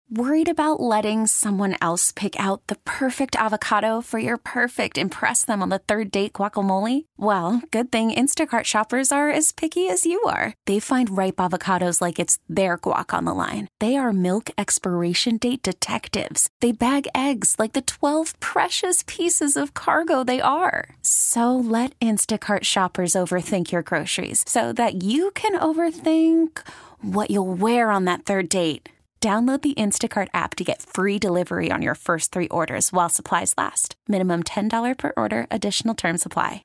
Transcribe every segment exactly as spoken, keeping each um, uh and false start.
Worried about letting someone else pick out the perfect avocado for your perfect impress them on the third date guacamole? Well, good thing Instacart shoppers are as picky as you are. They find ripe avocados like it's their guac on the line. They are milk expiration date detectives. They bag eggs like the twelve precious pieces of cargo they are. So let Instacart shoppers overthink your groceries so that you can overthink what you'll wear on that third date. Download the Instacart app to get free delivery on your first three orders while supplies last. Minimum ten dollars per order. Additional terms apply.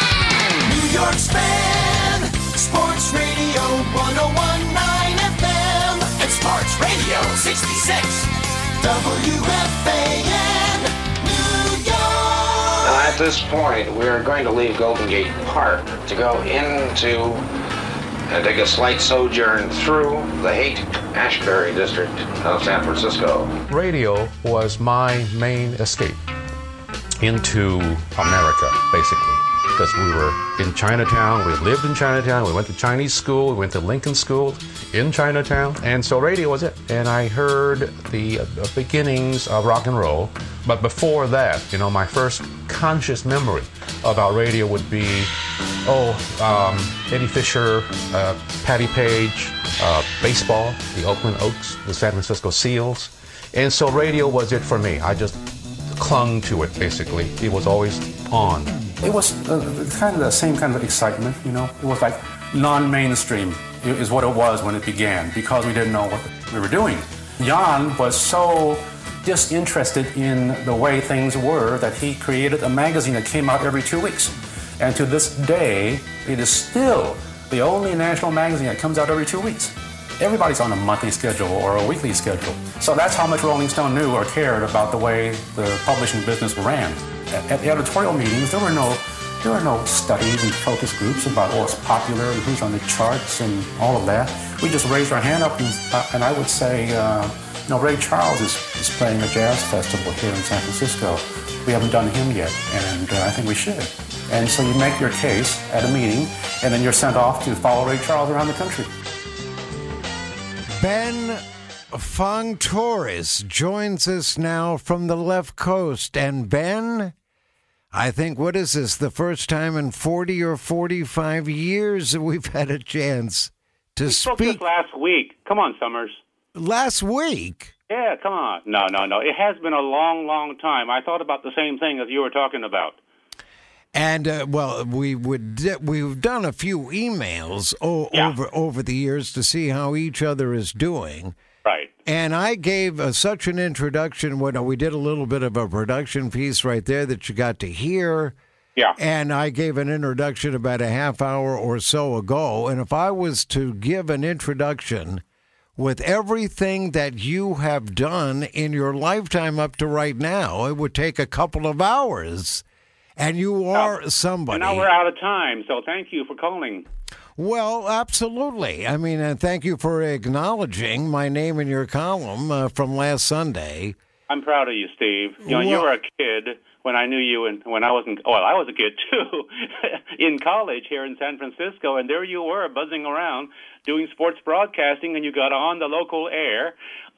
New York's fan, Sports Radio one oh one point nine F M and Sports Radio sixty-six W F A N, New York. Now at this point, we're going to leave Golden Gate Park to go into and take a slight sojourn through the Haight-Ashbury district of San Francisco. Radio was my main escape into America, basically, because we were in Chinatown, we lived in Chinatown, we went to Chinese school, we went to Lincoln School in Chinatown, and so radio was it. And I heard the uh, beginnings of rock and roll, but before that, you know, my first conscious memory about radio would be, oh, um, Eddie Fisher, uh, Patty Page, uh, baseball, the Oakland Oaks, the San Francisco Seals. And so radio was it for me. I just clung to it, basically. It was always on. It was uh, kind of the same kind of excitement, you know. It was like non-mainstream is what it was when it began, because we didn't know what we were doing. Jan was so disinterested in the way things were that he created a magazine that came out every two weeks. And to this day, it is still the only national magazine that comes out every two weeks. Everybody's on a monthly schedule or a weekly schedule. So that's how much Rolling Stone knew or cared about the way the publishing business ran. At, at the editorial meetings, there were no there were no studies and focus groups about what's popular and who's on the charts and all of that. We just raised our hand up and, uh, and I would say, uh, you know, Ray Charles is, is playing a jazz festival here in San Francisco. We haven't done him yet, and uh, I think we should. And so you make your case at a meeting, and then you're sent off to follow Ray Charles around the country. Ben Fong Torres joins us now from the left coast. And Ben, I think, what is this, the first time in forty or forty-five years that we've had a chance to we speak? spoke this last week. Come on, Summers. Last week? Yeah, come on. No, no, no. It has been a long, long time. I thought about the same thing as you were talking about. And, uh, well, we would di- we've done a few emails o- Yeah. over over the years to see how each other is doing. Right. And I gave uh, such an introduction when we did a little bit of a production piece right there that you got to hear. Yeah. And I gave an introduction about a half hour or so ago. And if I was to give an introduction with everything that you have done in your lifetime up to right now, it would take a couple of hours. And you are now, somebody. And now we're out of time, so thank you for calling. Well, absolutely. I mean, and thank you for acknowledging my name in your column uh, from last Sunday. I'm proud of you, Steve. You know, Well, you were a kid when I knew you, and when I wasn't. Well, I was a kid too, in college here in San Francisco, and there you were buzzing around doing sports broadcasting, and you got on the local air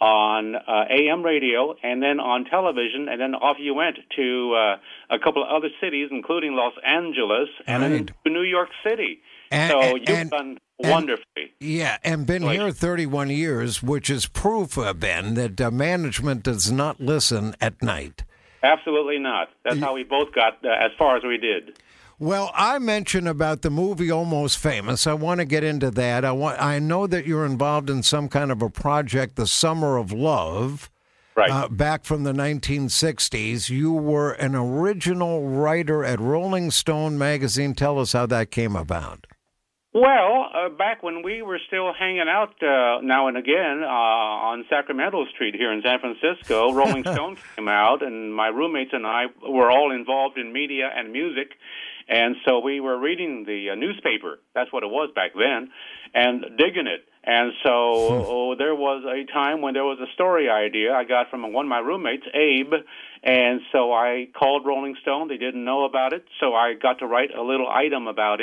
on uh, A M radio, and then on television, and then off you went to uh, a couple of other cities, including Los Angeles, and Right. then to New York City. And- so and- you've and- done and- wonderfully. Yeah, and been here thirty-one years, which is proof, uh, Ben, that uh, management does not listen at night. Absolutely not. That's how we both got uh, as far as we did. Well, I mentioned about the movie Almost Famous. I want to get into that. I want. I know that you're involved in some kind of a project, The Summer of Love. Right. Uh, back from the nineteen sixties. You were an original writer at Rolling Stone magazine. Tell us how that came about. Well, uh, back when we were still hanging out uh, now and again uh, on Sacramento Street here in San Francisco, Rolling Stone came out, and my roommates and I were all involved in media and music, and so we were reading the uh, newspaper. That's what it was back then, and digging it. And so oh, there was a time when there was a story idea I got from one of my roommates, Abe, and so I called Rolling Stone. They didn't know about it, so I got to write a little item about it.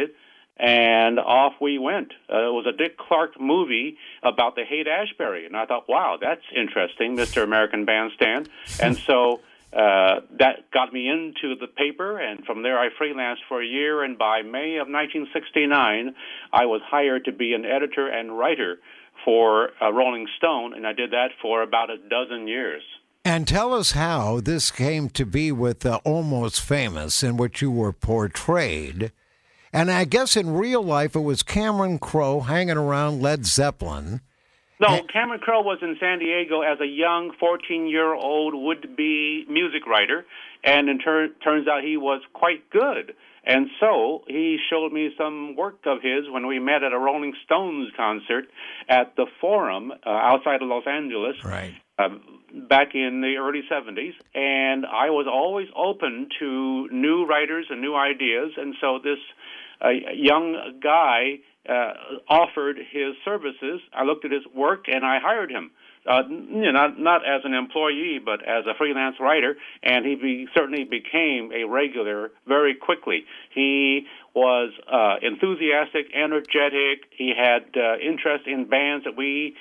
and off we went. Uh, it was a Dick Clark movie about the Haight-Ashbury, and I thought, wow, that's interesting, Mister American Bandstand. And so uh, that got me into the paper, and from there I freelanced for a year, and by May of nineteen sixty-nine, I was hired to be an editor and writer for uh, Rolling Stone, and I did that for about a dozen years. And tell us how this came to be with uh, Almost Famous, in which you were portrayed. And I guess in real life it was Cameron Crowe hanging around Led Zeppelin. No, Cameron Crowe was in San Diego as a young fourteen-year-old would-be music writer, and it tur- turns out he was quite good. And so he showed me some work of his when we met at a Rolling Stones concert at the Forum uh, outside of Los Angeles. Right. Uh, back in the early seventies, and I was always open to new writers and new ideas, and so this uh, young guy uh, offered his services. I looked at his work, and I hired him. Uh, you know, not, not as an employee, but as a freelance writer, and he be, certainly became a regular very quickly. He was uh, enthusiastic, energetic. He had uh, interest in bands that we,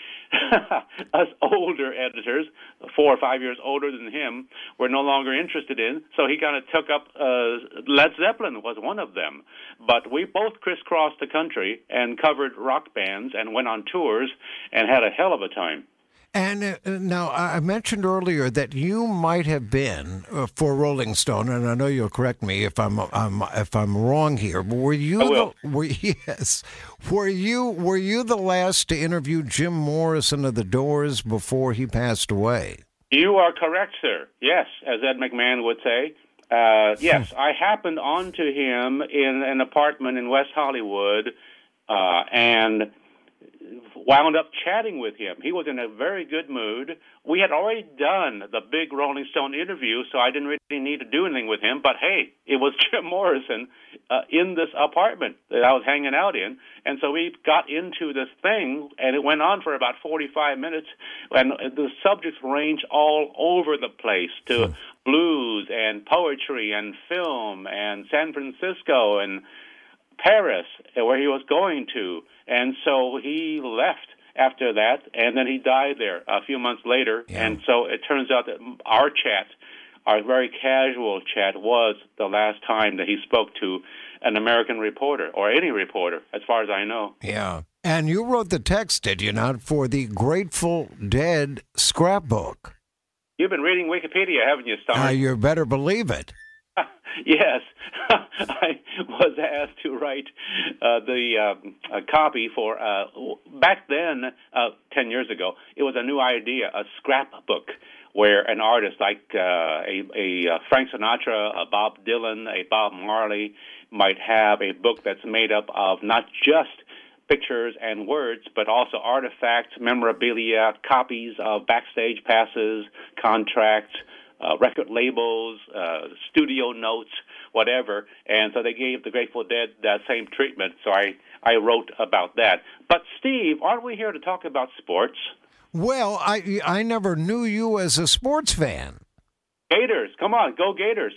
us older editors, four or five years older than him, were no longer interested in. So he kind of took up, uh, Led Zeppelin was one of them. But we both crisscrossed the country and covered rock bands and went on tours and had a hell of a time. And uh, now, I mentioned earlier that you might have been uh, for Rolling Stone, and I know you'll correct me if I'm, I'm if I'm wrong here. But were you? I will. The, were yes? Were you? Were you the last to interview Jim Morrison of the Doors before he passed away? You are correct, sir. Yes, as Ed McMahon would say. Uh, yes, I happened onto him in an apartment in West Hollywood, uh, and wound up chatting with him. He was in a very good mood. We had already done the big Rolling Stone interview, so I didn't really need to do anything with him. But, hey, it was Jim Morrison uh, in this apartment that I was hanging out in. And so we got into this thing, and it went on for about forty-five minutes. And the subjects ranged all over the place to hmm. blues and poetry and film and San Francisco and Paris, where he was going to. And so he left after that, and then he died there a few months later. Yeah. And so it turns out that our chat, our very casual chat, was the last time that he spoke to an American reporter, or any reporter, as far as I know. Yeah. And you wrote the text, did you not, for the Grateful Dead scrapbook? You've been reading Wikipedia, haven't you, Stomach? Uh, you better believe it. Yes, I was asked to write uh, the uh, a copy for, uh, back then, uh, ten years ago, it was a new idea, a scrapbook, where an artist like uh, a, a Frank Sinatra, a Bob Dylan, a Bob Marley might have a book that's made up of not just pictures and words, but also artifacts, memorabilia, copies of backstage passes, contracts, Uh, record labels, uh, studio notes, whatever, and so they gave the Grateful Dead that same treatment, so I, I wrote about that. But, Steve, aren't we here to talk about sports? Well, I, I never knew you as a sports fan. Gators, come on, go Gators.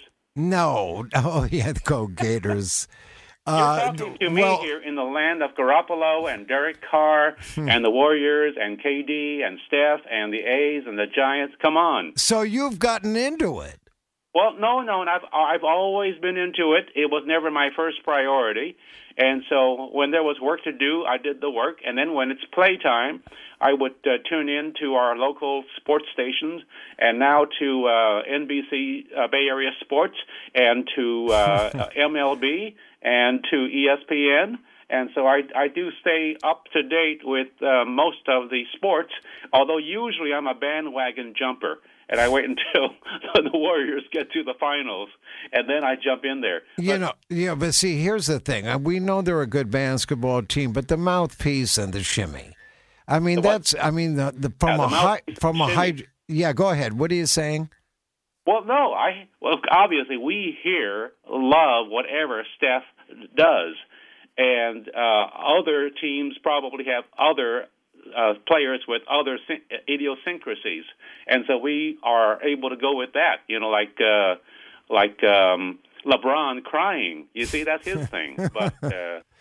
No, oh, yeah, go Gators. You're uh, talking to me well, here in the land of Garoppolo and Derek Carr and the Warriors and K D and Steph and the A's and the Giants. Come on. So you've gotten into it. Well, no, no, and I've, I've always been into it. It was never my first priority. And so when there was work to do, I did the work. And then when it's playtime, I would uh, tune in to our local sports stations and now to uh, N B C uh, Bay Area Sports and to uh, M L B and to E S P N. And so I, I do stay up to date with uh, most of the sports, although usually I'm a bandwagon jumper. And I wait until the Warriors get to the finals, and then I jump in there. You but, know, yeah, but see, here's the thing. We know they're a good basketball team, but the mouthpiece and the shimmy. I mean, that's, I mean, the, the from yeah, a the high, from a high, yeah, go ahead. What are you saying? Well, no, I, well, obviously we here love whatever Steph does, and uh, other teams probably have other Uh, players with other idiosyncrasies, and so we are able to go with that. You know, like uh, like um, LeBron crying. You see, that's his thing. But uh,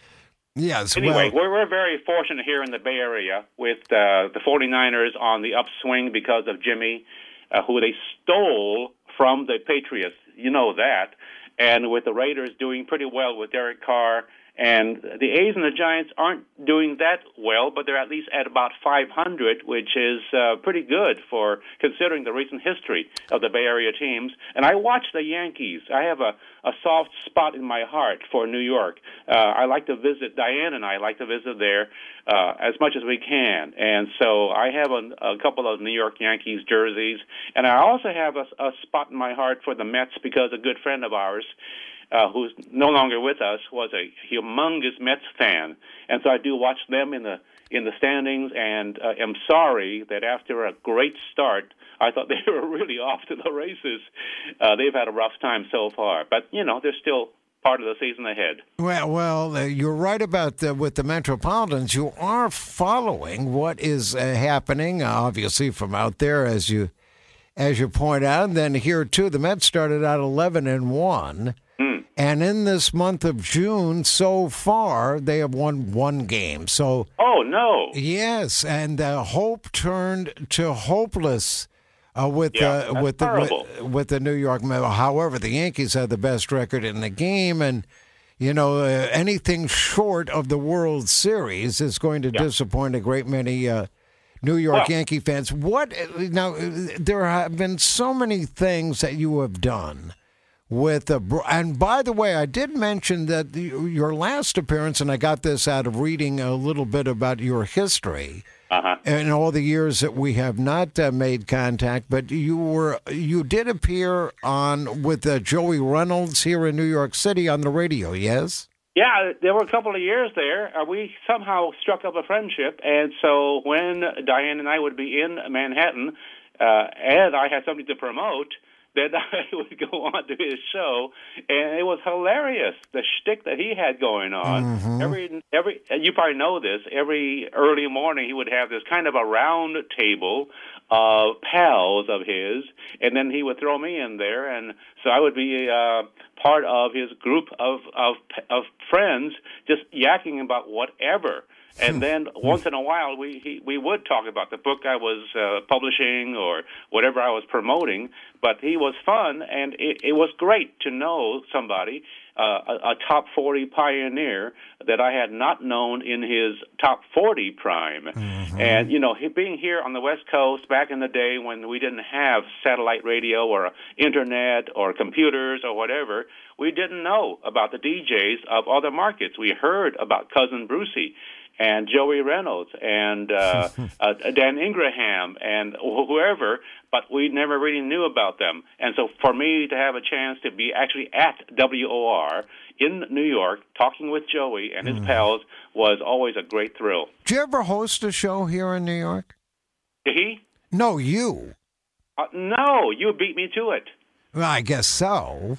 Yes. Anyway, well, we're, we're very fortunate here in the Bay Area with uh, the 49ers on the upswing because of Jimmy, uh, who they stole from the Patriots. You know that. And with the Raiders doing pretty well with Derek Carr. And the A's and the Giants aren't doing that well, but they're at least at about five hundred, which is uh, pretty good for considering the recent history of the Bay Area teams. And I watch the Yankees. I have a, a soft spot in my heart for New York. Uh, I like to visit, Diane and I like to visit there uh, as much as we can. And so I have a, a couple of New York Yankees jerseys. And I also have a, a spot in my heart for the Mets because a good friend of ours, Uh, who's no longer with us, was a humongous Mets fan, and so I do watch them in the in the standings. And uh, am sorry that after a great start, I thought they were really off to the races. Uh, they've had a rough time so far, but you know they're still part of the season ahead. Well, well, uh, you're right about the, with the Metropolitans. You are following what is uh, happening, obviously from out there, as you as you point out. And then here too, the Mets started out eleven and one. And in this month of June, so far, they have won one game. So, oh no, yes, and uh, hope turned to hopeless uh, with yeah, uh, with the terrible. with, with the New York Mets. However, the Yankees have the best record in the game, and you know uh, anything short of the World Series is going to yeah. disappoint a great many uh, New York well, Yankee fans. What now? There have been so many things that you have done. With a, and by the way, I did mention that the, your last appearance, and I got this out of reading a little bit about your history uh-huh. and all the years that we have not uh, made contact. But you were you did appear on with uh, Joey Reynolds here in New York City on the radio. Yes. Yeah, there were a couple of years there. Uh, we somehow struck up a friendship, and so when Diane and I would be in Manhattan, uh, and I had something to promote, then I would go on to his show, and it was hilarious, the shtick that he had going on. Mm-hmm. Every, every, you probably know this, every early morning he would have this kind of a round table of pals of his, and then he would throw me in there, and so I would be uh, part of his group of, of, of friends just yakking about whatever. And then once in a while, we he, we would talk about the book I was uh, publishing or whatever I was promoting. But he was fun, and it, it was great to know somebody, uh, a, a top forty pioneer that I had not known in his top forty prime. Mm-hmm. And, you know, he, being here on the West Coast back in the day when we didn't have satellite radio or internet or computers or whatever, we didn't know about the D Js of other markets. We heard about Cousin Brucey and Joey Reynolds and uh, uh, Dan Ingraham and wh- whoever, but we never really knew about them. And so for me to have a chance to be actually at W O R in New York talking with Joey and his mm. pals was always a great thrill. Did you ever host a show here in New York? Did he? No, you. Uh, no, you beat me to it. Well, I guess so.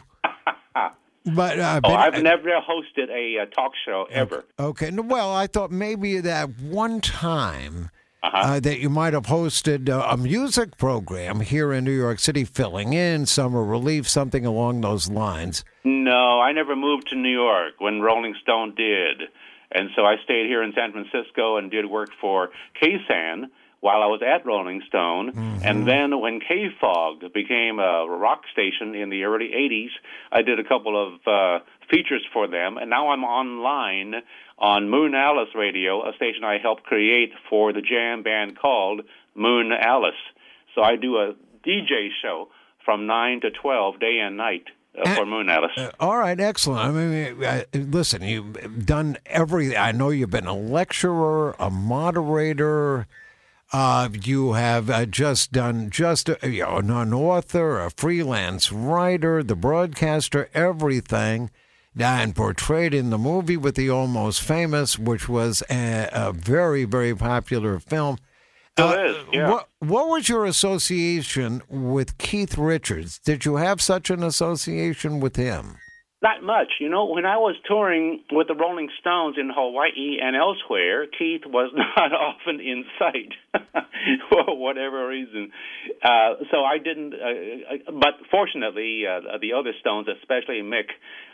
But uh, oh, but, I've uh, never hosted a uh, talk show ever. Okay. Well, I thought maybe that one time uh-huh. uh, that you might have hosted uh, a music program here in New York City, filling in Summer Relief, something along those lines. No, I never moved to New York when Rolling Stone did. And so I stayed here in San Francisco and did work for K S A N while I was at Rolling Stone. Mm-hmm. And then when K-Fog became a rock station in the early eighties, I did a couple of uh, features for them. And now I'm online on Moon Alice Radio, a station I helped create for the jam band called Moon Alice. So I do a D J show from nine to twelve, day and night. Uh, for Moon Alice. Uh, all right, excellent. I mean, uh, listen, you've done everything. I know you've been a lecturer, a moderator. Uh, you have uh, just done just uh, you know, an author, a freelance writer, the broadcaster, everything, and portrayed in the movie with the Almost Famous, which was a, a very, very popular film. Still uh, is, yeah. What, what was your association with Keith Richards? Did you have such an association with him? Not much. You know, when I was touring with the Rolling Stones in Hawaii and elsewhere, Keith was not often in sight for whatever reason. Uh, so I didn't, uh, but fortunately, uh, the other Stones, especially Mick,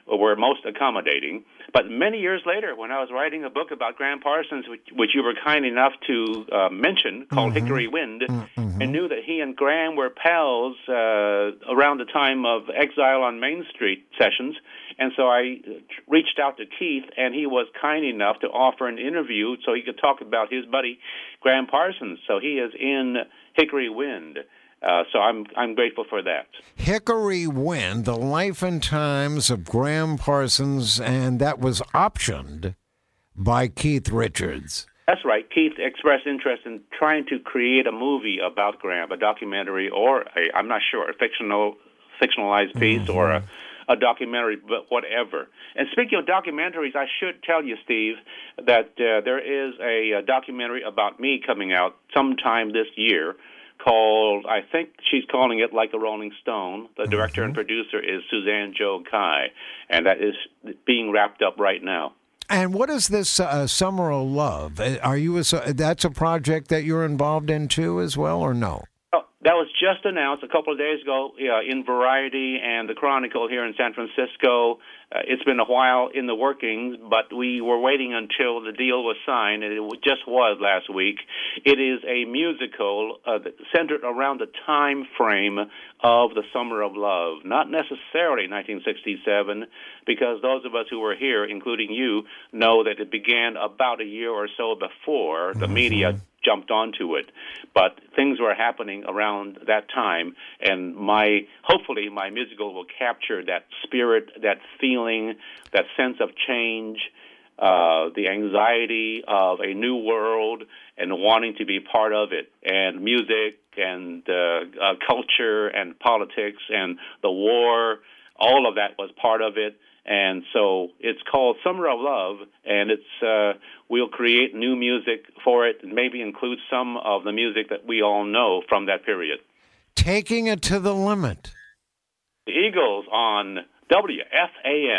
were most accommodating. But many years later, when I was writing a book about Graham Parsons, which, which you were kind enough to uh, mention, called mm-hmm. Hickory Wind, mm-hmm. and knew that he and Graham were pals uh, around the time of Exile on Main Street sessions. And so I reached out to Keith, and he was kind enough to offer an interview so he could talk about his buddy, Graham Parsons. So he is in Hickory Wind. Uh, so I'm I'm grateful for that. Hickory Wind, The Life and Times of Graham Parsons, and that was optioned by Keith Richards. That's right. Keith expressed interest in trying to create a movie about Graham, a documentary, or a, I'm not sure, a fictional, fictionalized piece, mm-hmm. or a, a documentary, but whatever. And speaking of documentaries, I should tell you, Steve, that uh, there is a, a documentary about me coming out sometime this year, called, I think she's calling it Like a Rolling Stone. The director mm-hmm. and producer is Suzanne Jo Kai, and that is being wrapped up right now. And what is this uh, Summer of Love? Are you a, that's a project that you're involved in too as well, or no? Oh, that was just announced a couple of days ago uh, in Variety and the Chronicle here in San Francisco. Uh, it's been a while in the workings, but we were waiting until the deal was signed, and it just was last week. It is a musical uh, centered around the time frame of the Summer of Love, not necessarily nineteen sixty-seven, because those of us who were here, including you, know that it began about a year or so before the mm-hmm. media jumped onto it. But things were happening around that time, and my hopefully my musical will capture that spirit, that feeling, that sense of change, uh, the anxiety of a new world and wanting to be part of it, and music and uh, uh, culture and politics and the war, all of that was part of it. And so it's called Summer of Love, and it's uh, we'll create new music for it and maybe include some of the music that we all know from that period. Taking it to the limit. The Eagles on W F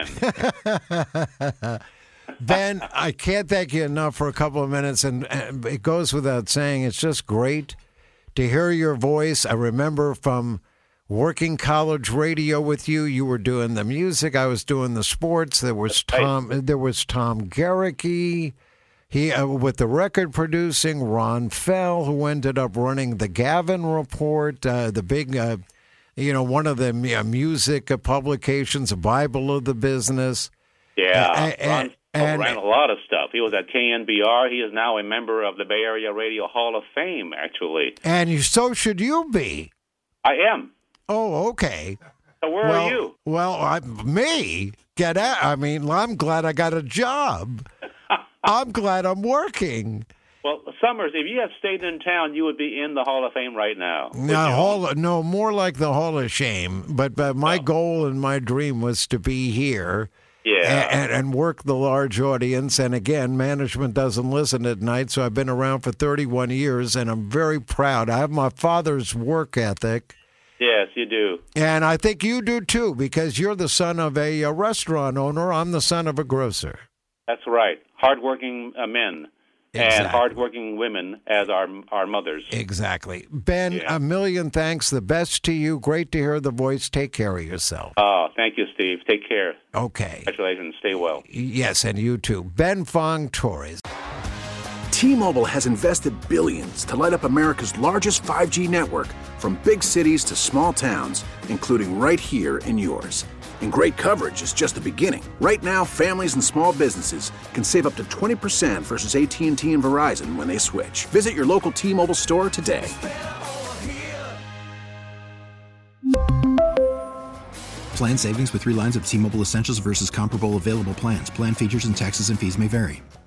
A N. Ben, I can't thank you enough for a couple of minutes, and, and it goes without saying, it's just great to hear your voice. I remember from working college radio with you, you were doing the music, I was doing the sports. There was Tom. There was Tom Garricky. He uh, with the record producing. Ron Fell, who ended up running the Gavin Report, uh, the big, uh, you know, one of the uh, music publications, a Bible of the business. Yeah, uh, Ron and, and, ran a lot of stuff. He was at K N B R. He is now a member of the Bay Area Radio Hall of Fame, actually. And you, so should you be. I am. Oh, okay. So where well, are you? Well, I, me? Get out. I mean, I'm glad I got a job. I'm glad I'm working. Well, Summers, if you had stayed in town, you would be in the Hall of Fame right now. No, hall, no, more like the Hall of Shame. But, but my oh. goal and my dream was to be here. Yeah. And, and work the large audience. And again, management doesn't listen at night, so I've been around for thirty-one years, and I'm very proud. I have my father's work ethic. Yes, you do. And I think you do, too, because you're the son of a, a restaurant owner. I'm the son of a grocer. That's right. Hardworking uh, men. Exactly. And hardworking women as our our mothers. Exactly. Ben, yeah. a million thanks. The best to you. Great to hear the voice. Take care of yourself. Oh, thank you, Steve. Take care. Okay. Congratulations. Stay well. Yes, and you too. Ben Fong Torres. T-Mobile has invested billions to light up America's largest five G network, from big cities to small towns, including right here in yours. And great coverage is just the beginning. Right now, families and small businesses can save up to twenty percent versus A T and T and Verizon when they switch. Visit your local T-Mobile store today. Plan savings with three lines of T-Mobile Essentials versus comparable available plans. Plan features and taxes and fees may vary.